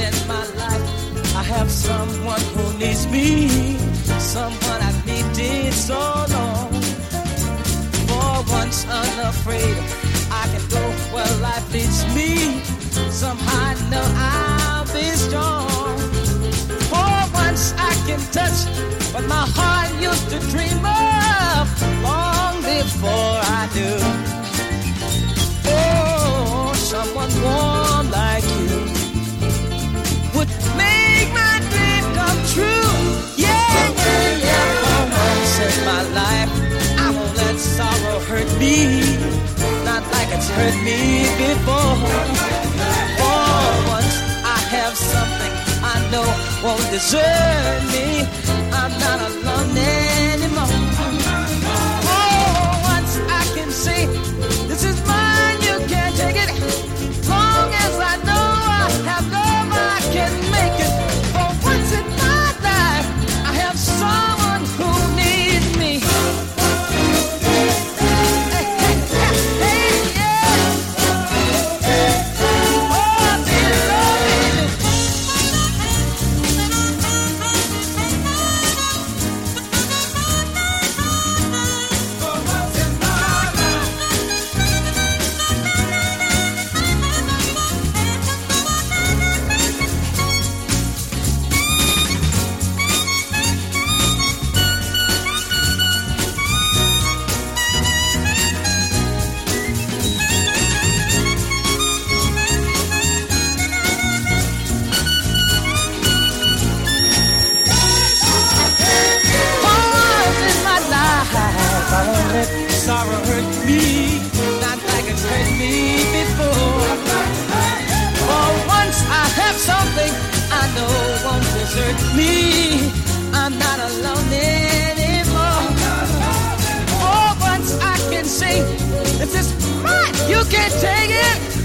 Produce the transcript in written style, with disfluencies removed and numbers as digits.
in my life. I have someone who needs me, someone I've needed so long. For once unafraid, I can go where life leads me. Somehow I know I'll be strong. For once I can touch what my heart used to dream of long before I do. Oh, someone warm like you would make my dream come true. Yeah, yeah, yeah. For once in my life, I won't let sorrow hurt me, not like it's hurt me before. For once I have something I know won't desert me. I'm not alone anymore. For once I can say, this is mine, you can't take it. Long as I know I have love, I can make it. For once in my life, I have someone who needs me. Hey, hey, hey, hey, yeah. Oh, dear Lord, for once in my life. I won't let sorrow hurt me, not like it's hurt me before. For once I have something I know won't desert me. I'm not alone anymore. For once I can say, this is mine, you can't take it.